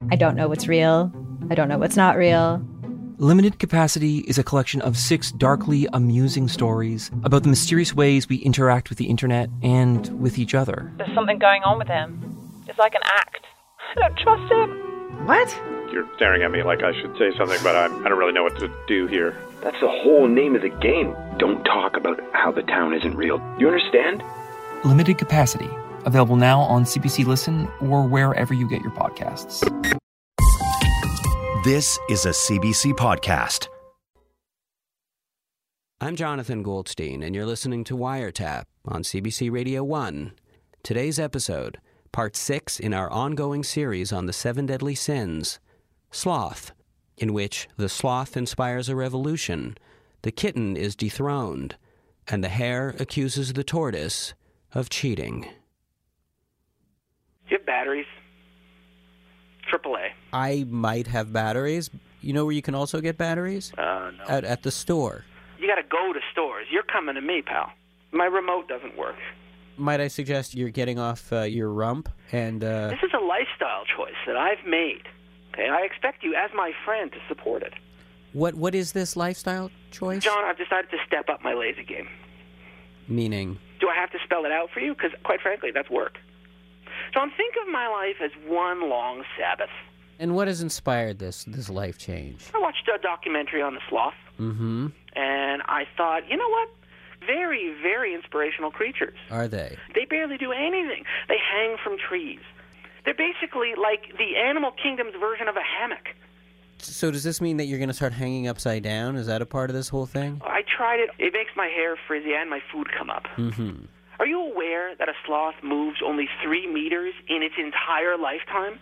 I don't know what's real. I don't know what's not real. Limited Capacity is a collection of 6 darkly amusing stories about the mysterious ways we interact with the internet and with each other. There's something going on with him. It's like an act. I don't trust him. What? You're staring at me like I should say something, but I don't really know what to do here. That's the whole name of the game. Don't talk about how the town isn't real. You understand? Limited Capacity. Available now on CBC Listen or wherever you get your podcasts. This is a CBC podcast. I'm Jonathan Goldstein, and you're listening to Wiretap on CBC Radio 1. Today's episode, Part 6 in our ongoing series on the 7 deadly sins, Sloth, in which the sloth inspires a revolution, the kitten is dethroned, and the hare accuses the tortoise of cheating. You have batteries? AAA. I might have batteries. You know where you can also get batteries? No. At the store. You gotta go to stores. You're coming to me, pal. My remote doesn't work. Might I suggest you're getting off your rump and... This is a lifestyle choice that I've made. Okay, I expect you, as my friend, to support it. What is this lifestyle choice? John, I've decided to step up my lazy game. Meaning? Do I have to spell it out for you? Because, quite frankly, that's work. John, think of my life as one long Sabbath. And what has inspired this life change? I watched a documentary on the sloth. Mm-hmm. And I thought, you know what? Very, very inspirational creatures. Are they? They barely do anything. They hang from trees. They're basically like the animal kingdom's version of a hammock. So does this mean that you're going to start hanging upside down? Is that a part of this whole thing? I tried it. It makes my hair frizzy and my food come up. Mm-hmm. Are you aware that a sloth moves only 3 meters in its entire lifetime?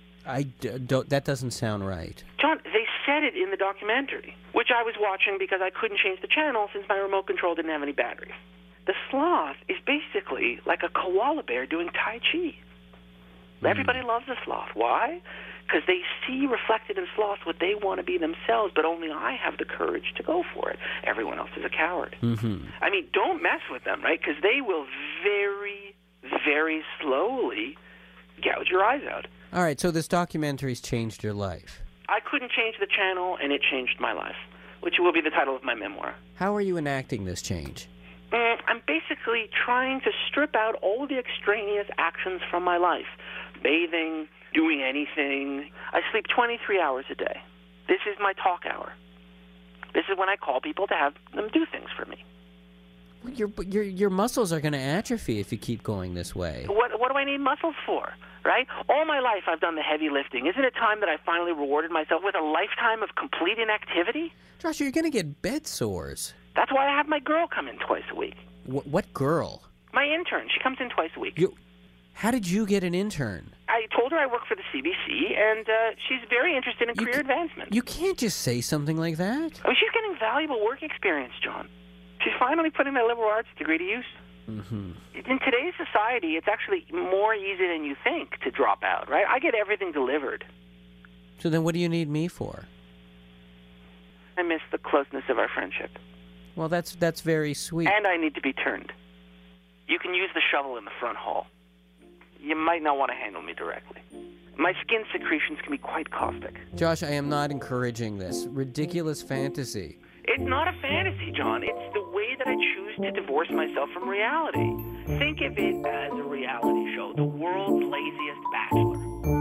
That doesn't sound right. John, they said it in the documentary, which I was watching because I couldn't change the channel since my remote control didn't have any batteries. The sloth is basically like a koala bear doing Tai Chi. Everybody loves a sloth. Why? Because they see reflected in sloths what they want to be themselves, but only I have the courage to go for it. Everyone else is a coward. Mm-hmm. I mean, don't mess with them, right? Because they will very, very slowly gouge your eyes out. All right, so this documentary's changed your life. I couldn't change the channel, and it changed my life, which will be the title of my memoir. How are you enacting this change? I'm basically trying to strip out all the extraneous actions from my life. Bathing, doing anything. I sleep 23 hours a day. This is my talk hour. This is when I call people to have them do things for me. Your muscles are going to atrophy if you keep going this way. What do I need muscles for, right? All my life I've done the heavy lifting. Isn't it time that I finally rewarded myself with a lifetime of complete inactivity? Joshua, you're going to get bed sores. That's why I have my girl come in twice a week. What girl? My intern. She comes in twice a week. How did you get an intern? I told her I work for the CBC, and she's very interested in career advancement. You can't just say something like that. I mean, she's getting valuable work experience, John. She's finally putting that liberal arts degree to use. Mm-hmm. In today's society, it's actually more easy than you think to drop out, right? I get everything delivered. So then what do you need me for? I miss the closeness of our friendship. Well, that's very sweet. And I need to be turned. You can use the shovel in the front hall. You might not want to handle me directly. My skin secretions can be quite caustic. Josh, I am not encouraging this ridiculous fantasy. It's not a fantasy, John. It's the way that I choose to divorce myself from reality. Think of it as a reality show, the world's laziest bachelor.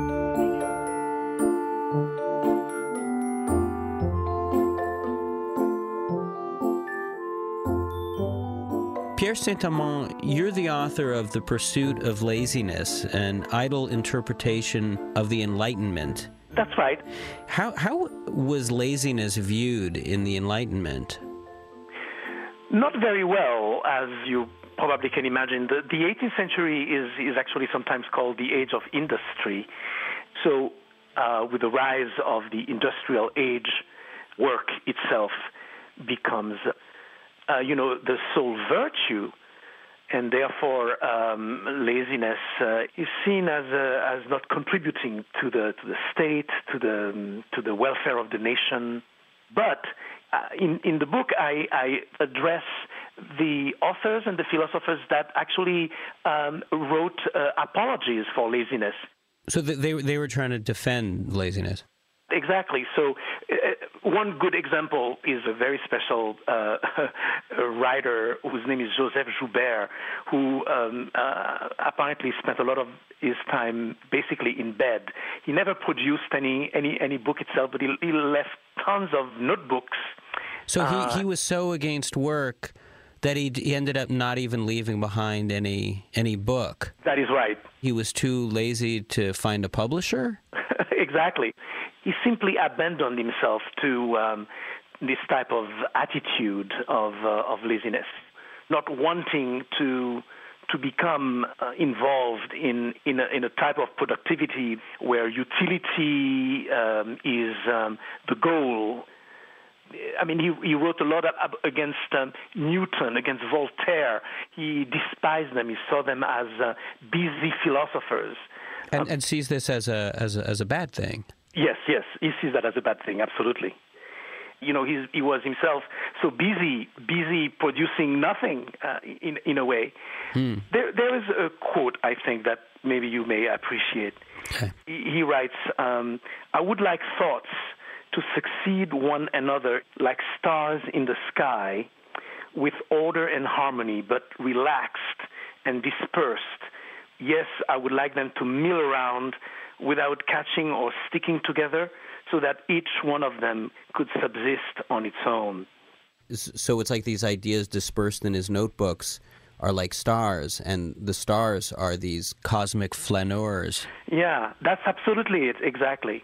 Pierre Saint-Amand, you're the author of The Pursuit of Laziness, an idle interpretation of the Enlightenment. That's right. How was laziness viewed in the Enlightenment? Not very well, as you probably can imagine. The 18th century is actually sometimes called the age of industry. So with the rise of the industrial age, work itself becomes the sole virtue, and therefore laziness is seen as not contributing to the state, to the welfare of the nation. But in the book, I address the authors and the philosophers that actually wrote apologies for laziness. So they were trying to defend laziness. Exactly. So one good example is a very special writer whose name is Joseph Joubert, who apparently spent a lot of his time basically in bed. He never produced any book itself, but he left tons of notebooks. So he was so against work that he ended up not even leaving behind any book. That is right. He was too lazy to find a publisher? Exactly. He simply abandoned himself to this type of attitude of laziness, not wanting to become involved in a type of productivity where utility is the goal. I mean, he wrote a lot against Newton, against Voltaire. He despised them. He saw them as busy philosophers. And sees this as a bad thing. Yes, he sees that as a bad thing, absolutely. You know, he was himself so busy producing nothing in a way. There is a quote, I think, that maybe you may appreciate. Okay. He writes, I would like thoughts to succeed one another like stars in the sky, with order and harmony, but relaxed and dispersed. Yes, I would like them to mill around without catching or sticking together, so that each one of them could subsist on its own. So it's like these ideas dispersed in his notebooks are like stars, and the stars are these cosmic flaneurs. Yeah, that's absolutely it, exactly.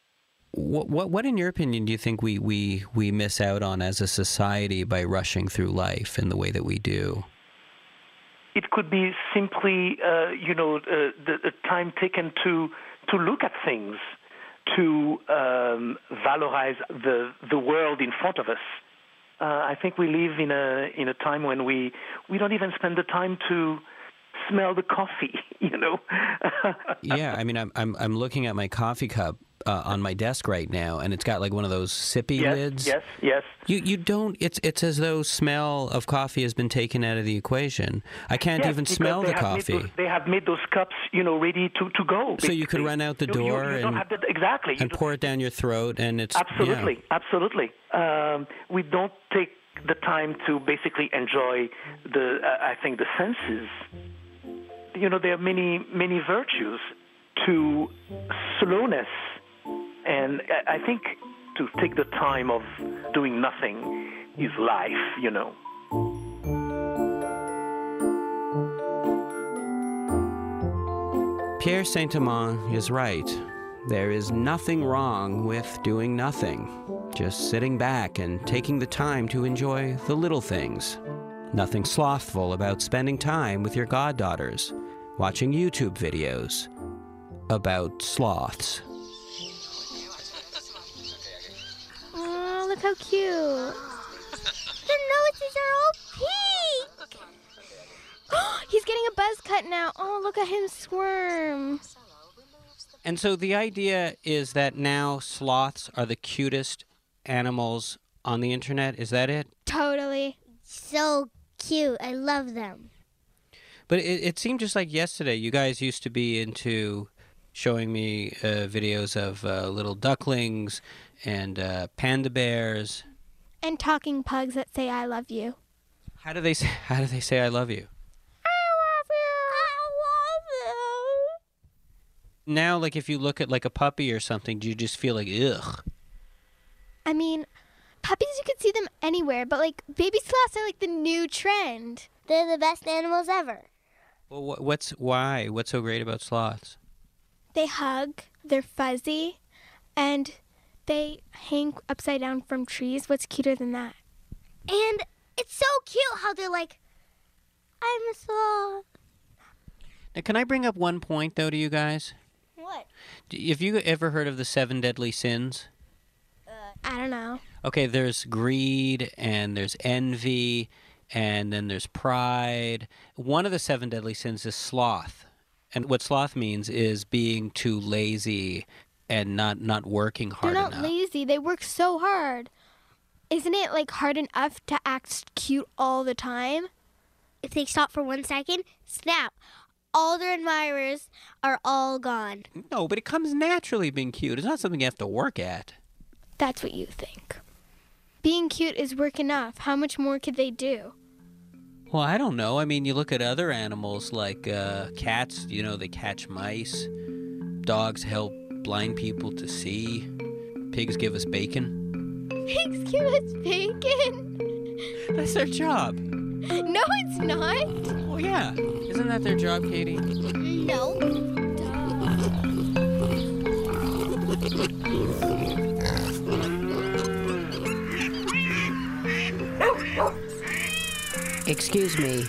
What in your opinion, do you think we miss out on as a society by rushing through life in the way that we do? It could be simply, the time taken to look at things, to valorize the world in front of us. I think we live in a time when we don't even spend the time to smell the coffee, you know. Yeah, I mean, I'm looking at my coffee cup on my desk right now, and it's got like one of those sippy lids. Yes. You don't. It's as though smell of coffee has been taken out of the equation. I can't even smell the coffee. They have made those cups, ready to go. So you could run out the door exactly and pour it down your throat, and it's absolutely. We don't take the time to basically enjoy I think the senses. There are many virtues to slowness. And I think to take the time of doing nothing is life, Pierre Saint-Amand is right. There is nothing wrong with doing nothing. Just sitting back and taking the time to enjoy the little things. Nothing slothful about spending time with your goddaughters, watching YouTube videos about sloths. Look how cute. Their noses are all pink. He's getting a buzz cut now. Oh, look at him squirm. And so the idea is that now sloths are the cutest animals on the internet. Is that it? Totally. So cute. I love them. But it seemed just like yesterday. You guys used to be into showing me videos of little ducklings and panda bears. And talking pugs that say I love you. How do they say I love you? I love you. I love you. Now, like if you look at like a puppy or something, do you just feel like ugh? I mean, puppies, you can see them anywhere, but like baby sloths are like the new trend. They're the best animals ever. Well, what's so great about sloths? They hug, they're fuzzy, and they hang upside down from trees. What's cuter than that? And it's so cute how they're like, I'm a sloth. Now, can I bring up one point, though, to you guys? What? Have you ever heard of the 7 deadly sins? I don't know. Okay, there's greed, and there's envy, and then there's pride. One of the 7 deadly sins is sloth. And what sloth means is being too lazy and not working hard enough. They're not lazy. They work so hard. Isn't it like hard enough to act cute all the time? If they stop for 1 second, snap. all their admirers are all gone. No, but it comes naturally being cute. It's not something you have to work at. That's what you think. Being cute is work enough. How much more could they do? Well, I don't know. I mean, you look at other animals like cats, they catch mice. Dogs help blind people to see. Pigs give us bacon. Pigs give us bacon? That's their job. No, it's not. Well, yeah. Isn't that their job, Katie? No. Excuse me.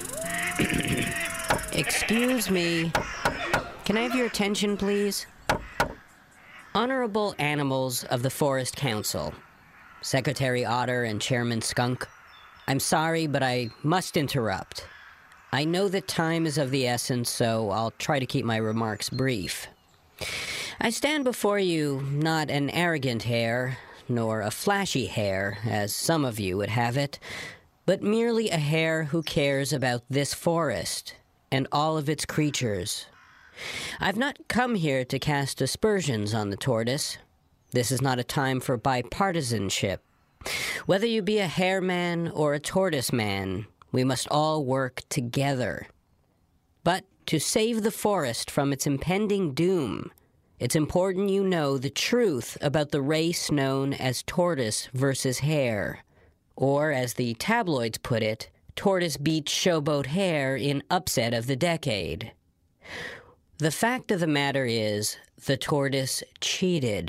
Excuse me. Can I have your attention, please? Honorable Animals of the Forest Council, Secretary Otter and Chairman Skunk, I'm sorry, but I must interrupt. I know that time is of the essence, so I'll try to keep my remarks brief. I stand before you not an arrogant hare, nor a flashy hare, as some of you would have it, but merely a hare who cares about this forest and all of its creatures. I've not come here to cast aspersions on the tortoise. This is not a time for bipartisanship. Whether you be a hare man or a tortoise man, we must all work together. But to save the forest from its impending doom, it's important you know the truth about the race known as tortoise versus hare. Or, as the tabloids put it, tortoise beats showboat hare in upset of the decade. The fact of the matter is, the tortoise cheated.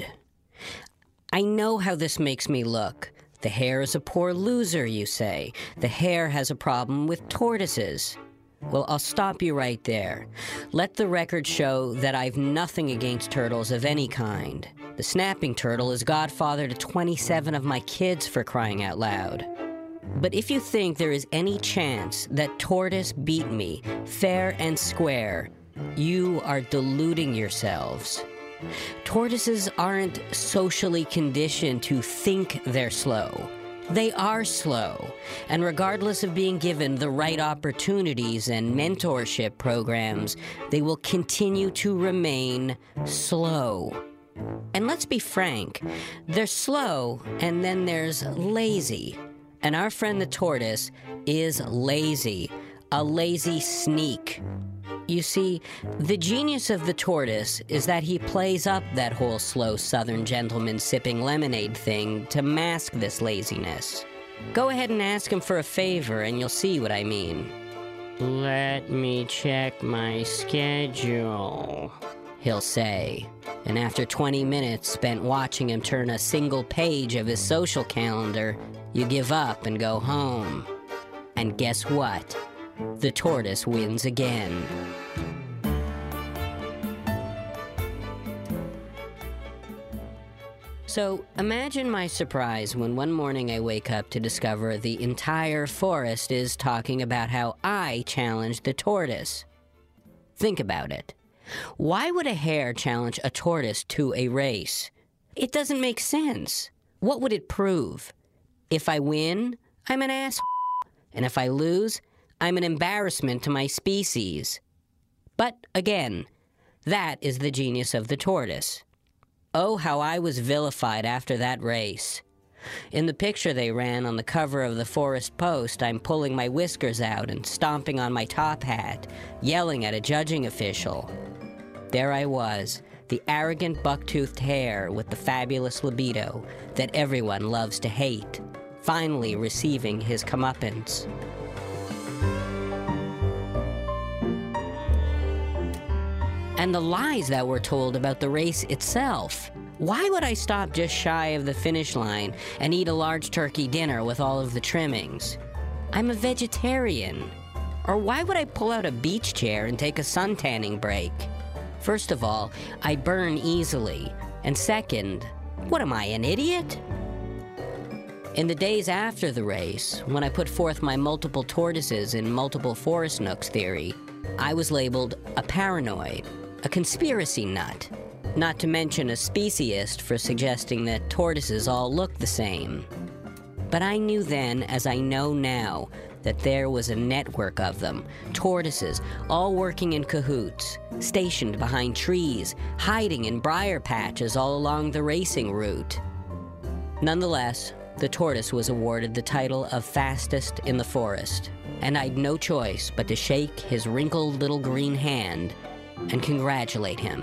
I know how this makes me look. The hare is a poor loser, you say. The hare has a problem with tortoises. Well, I'll stop you right there. Let the record show that I've nothing against turtles of any kind. The snapping turtle is godfather to 27 of my kids, for crying out loud. But if you think there is any chance that tortoise beat me, fair and square, you are deluding yourselves. Tortoises aren't socially conditioned to think they're slow. They are slow, and regardless of being given the right opportunities and mentorship programs, they will continue to remain slow. And let's be frank, they're slow, and then there's lazy. And our friend the tortoise is lazy, a lazy sneak. You see, the genius of the tortoise is that he plays up that whole slow southern gentleman sipping lemonade thing to mask this laziness. Go ahead and ask him for a favor and you'll see what I mean. Let me check my schedule, he'll say. And after 20 minutes spent watching him turn a single page of his social calendar, you give up and go home. And guess what? The tortoise wins again. So imagine my surprise when one morning I wake up to discover the entire forest is talking about how I challenged the tortoise. Think about it. Why would a hare challenge a tortoise to a race? It doesn't make sense. What would it prove? If I win, I'm an ass, and if I lose, I'm an embarrassment to my species. But again, that is the genius of the tortoise. Oh, how I was vilified after that race. In the picture they ran on the cover of the Forest Post, I'm pulling my whiskers out and stomping on my top hat, yelling at a judging official. There I was, the arrogant buck-toothed hare with the fabulous libido that everyone loves to hate, finally receiving his comeuppance. And the lies that were told about the race itself. Why would I stop just shy of the finish line and eat a large turkey dinner with all of the trimmings? I'm a vegetarian. Or why would I pull out a beach chair and take a suntanning break? First of all, I burn easily. And second, what am I, an idiot? In the days after the race, when I put forth my multiple tortoises in multiple forest nooks theory, I was labeled a paranoid, a conspiracy nut, not to mention a speciesist for suggesting that tortoises all look the same. But I knew then, as I know now, that there was a network of them, tortoises, all working in cahoots, stationed behind trees, hiding in briar patches all along the racing route. Nonetheless, the tortoise was awarded the title of fastest in the forest, and I'd no choice but to shake his wrinkled little green hand and congratulate him.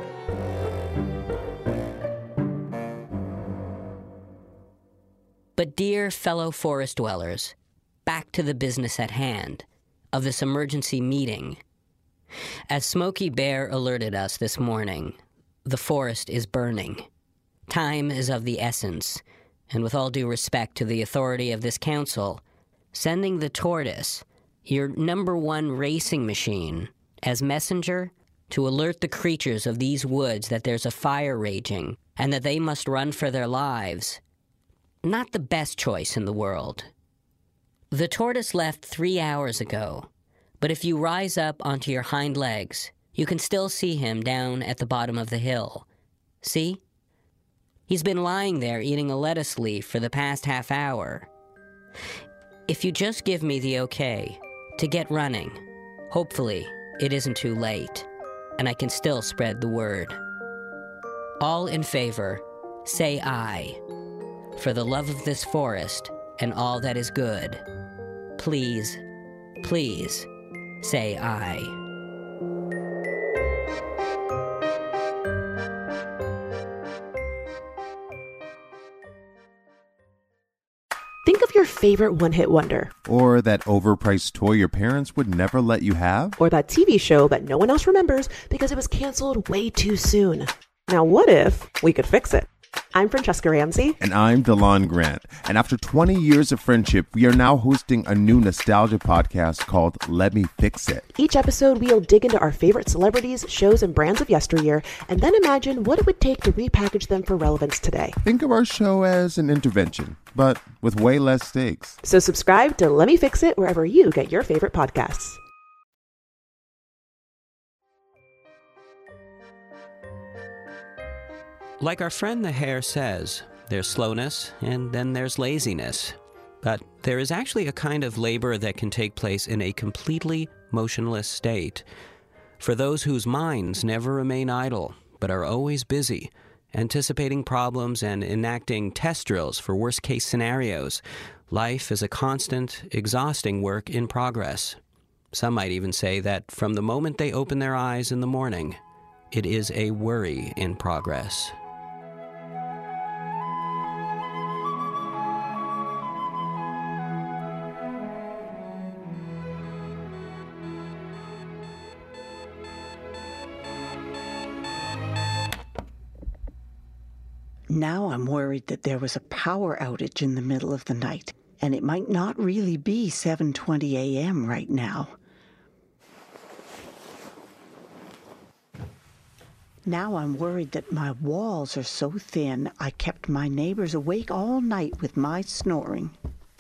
But dear fellow forest dwellers, back to the business at hand of this emergency meeting. As Smokey Bear alerted us this morning, the forest is burning. Time is of the essence, and with all due respect to the authority of this council, sending the tortoise, your #1 racing machine, as messenger to alert the creatures of these woods that there's a fire raging and that they must run for their lives, not the best choice in the world. The tortoise left 3 hours ago, but if you rise up onto your hind legs, you can still see him down at the bottom of the hill. See? He's been lying there eating a lettuce leaf for the past half hour. If you just give me the okay to get running, hopefully it isn't too late, and I can still spread the word. All in favor, say aye. For the love of this forest and all that is good, please, please, say aye. Think of your favorite one-hit wonder. Or that overpriced toy your parents would never let you have. Or that TV show that no one else remembers because it was canceled way too soon. Now what if we could fix it? I'm Francesca Ramsey. And I'm Delon Grant. And after 20 years of friendship, we are now hosting a new nostalgia podcast called Let Me Fix It. Each episode, we'll dig into our favorite celebrities, shows, and brands of yesteryear, and then imagine what it would take to repackage them for relevance today. Think of our show as an intervention, but with way less stakes. So subscribe to Let Me Fix It wherever you get your favorite podcasts. Like our friend the hare says, there's slowness and then there's laziness. But there is actually a kind of labor that can take place in a completely motionless state. For those whose minds never remain idle, but are always busy, anticipating problems and enacting test drills for worst-case scenarios, life is a constant, exhausting work in progress. Some might even say that from the moment they open their eyes in the morning, it is a worry in progress. Now I'm worried that there was a power outage in the middle of the night, and it might not really be 7:20 a.m. right now. Now I'm worried that my walls are so thin I kept my neighbors awake all night with my snoring.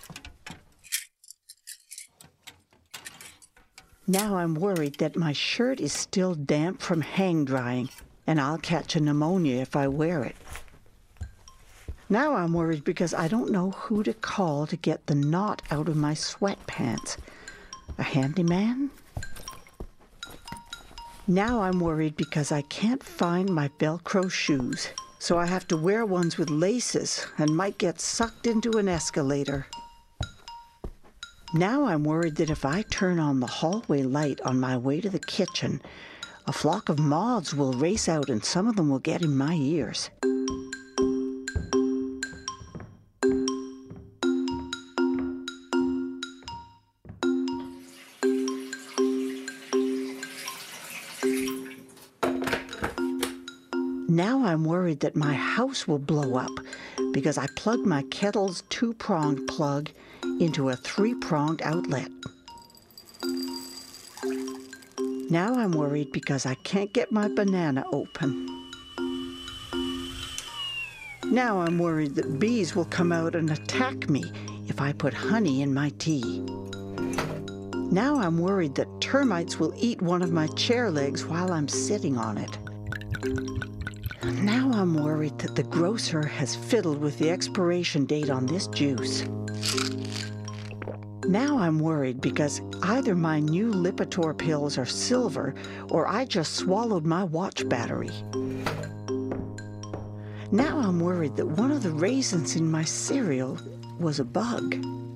Now I'm worried that my shirt is still damp from hang drying, and I'll catch a pneumonia if I wear it. Now I'm worried because I don't know who to call to get the knot out of my sweatpants. A handyman? Now I'm worried because I can't find my Velcro shoes, so I have to wear ones with laces and might get sucked into an escalator. Now I'm worried that if I turn on the hallway light on my way to the kitchen, a flock of moths will race out and some of them will get in my ears. Now I'm worried that my house will blow up because I plugged my kettle's 2-pronged plug into a 3-pronged outlet. Now I'm worried because I can't get my banana open. Now I'm worried that bees will come out and attack me if I put honey in my tea. Now I'm worried that termites will eat one of my chair legs while I'm sitting on it. Now I'm worried that the grocer has fiddled with the expiration date on this juice. Now I'm worried because either my new Lipitor pills are silver or I just swallowed my watch battery. Now I'm worried that one of the raisins in my cereal was a bug.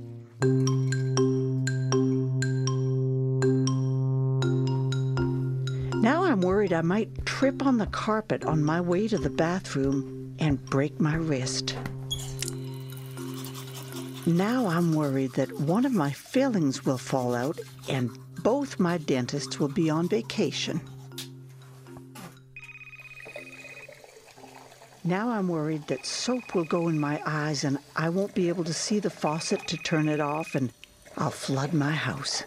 Now I'm worried I might trip on the carpet on my way to the bathroom and break my wrist. Now I'm worried that one of my fillings will fall out and both my dentists will be on vacation. Now I'm worried that soap will go in my eyes and I won't be able to see the faucet to turn it off and I'll flood my house.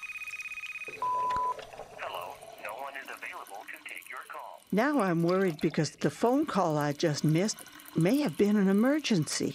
Hello, no one is available to take your call. Now I'm worried because the phone call I just missed may have been an emergency.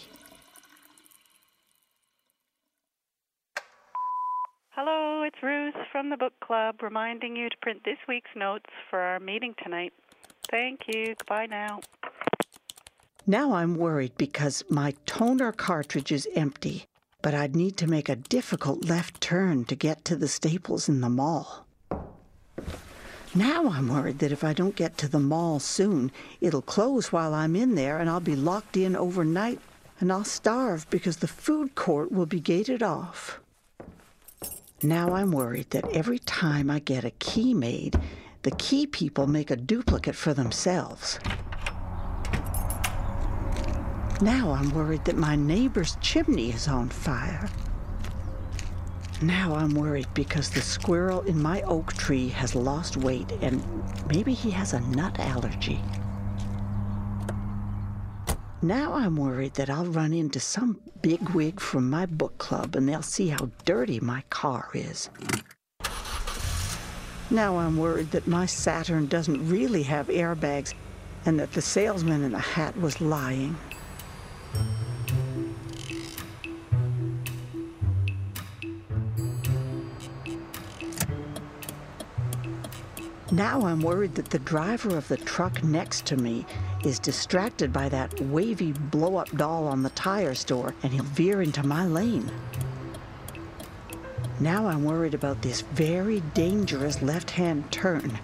Hello, it's Ruth from the book club reminding you to print this week's notes for our meeting tonight. Thank you. Goodbye now. Now I'm worried because my toner cartridge is empty, but I'd need to make a difficult left turn to get to the Staples in the mall. Now I'm worried that if I don't get to the mall soon, it'll close while I'm in there and I'll be locked in overnight and I'll starve because the food court will be gated off. Now I'm worried that every time I get a key made, the key people make a duplicate for themselves. Now I'm worried that my neighbor's chimney is on fire. Now I'm worried because the squirrel in my oak tree has lost weight and maybe he has a nut allergy. Now I'm worried that I'll run into some bigwig from my book club and they'll see how dirty my car is. Now I'm worried that my Saturn doesn't really have airbags and that the salesman in the hat was lying. Now I'm worried that the driver of the truck next to me is distracted by that wavy blow-up doll on the tire store and he'll veer into my lane. Now I'm worried about this very dangerous left-hand turn.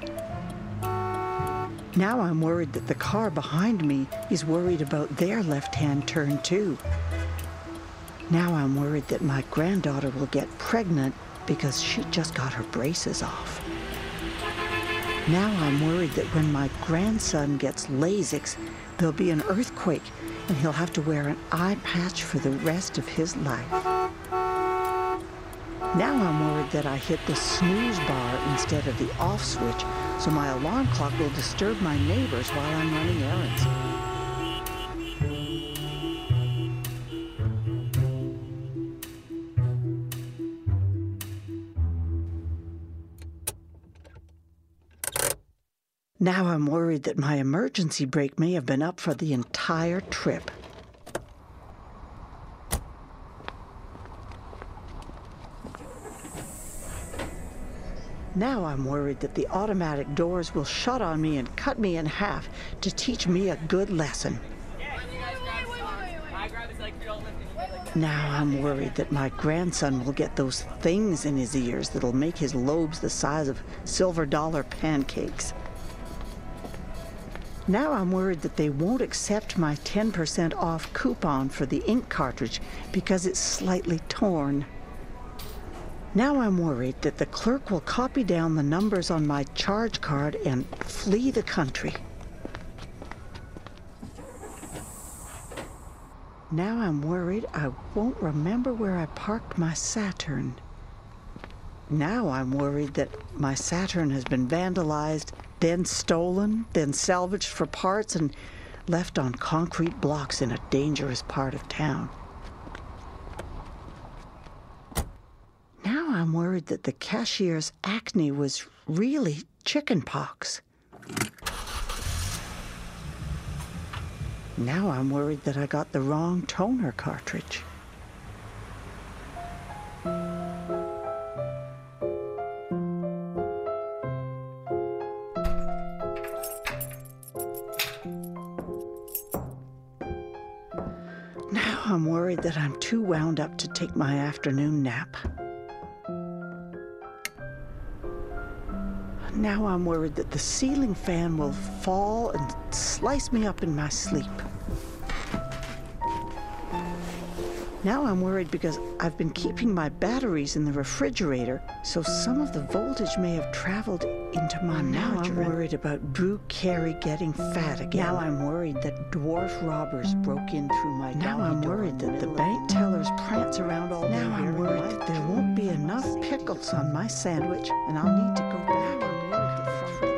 Now I'm worried that the car behind me is worried about their left-hand turn too. Now I'm worried that my granddaughter will get pregnant because she just got her braces off. Now I'm worried that when my grandson gets Lasix, there'll be an earthquake and he'll have to wear an eye patch for the rest of his life. Now I'm worried that I hit the snooze bar instead of the off switch, so my alarm clock will disturb my neighbors while I'm running errands. Now I'm worried that my emergency brake may have been up for the entire trip. Now I'm worried that the automatic doors will shut on me and cut me in half to teach me a good lesson. Now I'm worried that my grandson will get those things in his ears that'll make his lobes the size of silver dollar pancakes. Now I'm worried that they won't accept my 10% off coupon for the ink cartridge because it's slightly torn. Now I'm worried that the clerk will copy down the numbers on my charge card and flee the country. Now I'm worried I won't remember where I parked my Saturn. Now I'm worried that my Saturn has been vandalized, then stolen, then salvaged for parts and left on concrete blocks in a dangerous part of town. Now I'm worried that the cashier's acne was really chicken pox. Now I'm worried that I got the wrong toner cartridge. Now Now I'm worried that I'm too wound up to take my afternoon nap. Now I'm worried that the ceiling fan will fall and slice me up in my sleep. Now I'm worried because I've been keeping my batteries in the refrigerator, so some of the voltage may have traveled into my margarine. Now I'm worried about Drew Carey getting fat again. Now I'm worried that dwarf robbers broke in through my doggy door. Now I'm worried that the bank tellers prance around all day. Now I'm worried that there won't be enough pickles on my sandwich, and I'll need to go back and look at the front.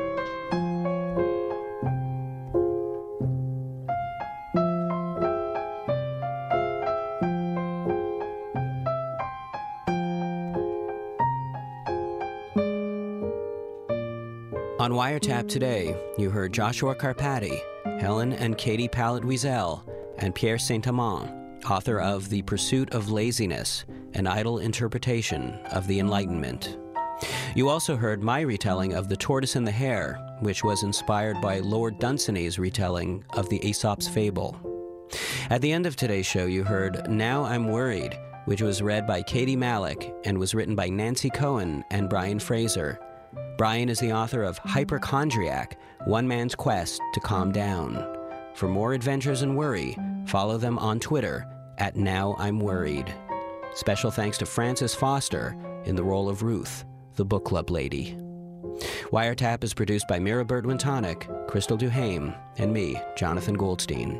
On Wiretap today, you heard Joshua Carpati, Helen and Katie Pallett-Wiesel, and Pierre Saint-Amand, author of The Pursuit of Laziness, an idle interpretation of the Enlightenment. You also heard my retelling of The Tortoise and the Hare, which was inspired by Lord Dunsany's retelling of the Aesop's Fable. At the end of today's show, you heard Now I'm Worried, which was read by Katie Malik and was written by Nancy Cohen and Brian Fraser. Brian is the author of Hyperchondriac, One Man's Quest to Calm Down. For more adventures in worry, follow them on Twitter at Now I'm Worried. Special thanks to Frances Foster in the role of Ruth, the book club lady. Wiretap is produced by Mira Burt-Wintonic, Crystal Duhame, and me, Jonathan Goldstein.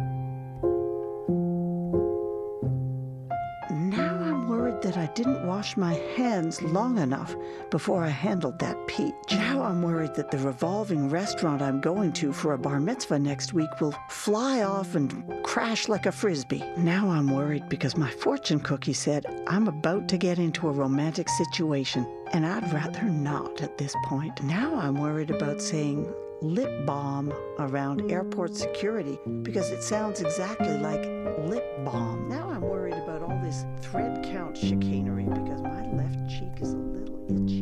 That I didn't wash my hands long enough before I handled that peach. Now I'm worried that the revolving restaurant I'm going to for a bar mitzvah next week will fly off and crash like a frisbee. Now I'm worried because my fortune cookie said I'm about to get into a romantic situation, and I'd rather not at this point. Now I'm worried about saying lip balm around airport security because it sounds exactly like lip balm. Now I'm worried about all this thread count chicanery because my left cheek is a little itchy.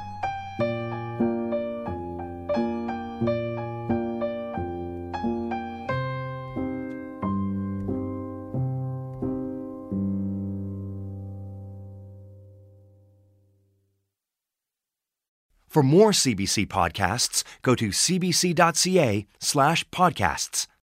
For more CBC podcasts, go to cbc.ca/podcasts.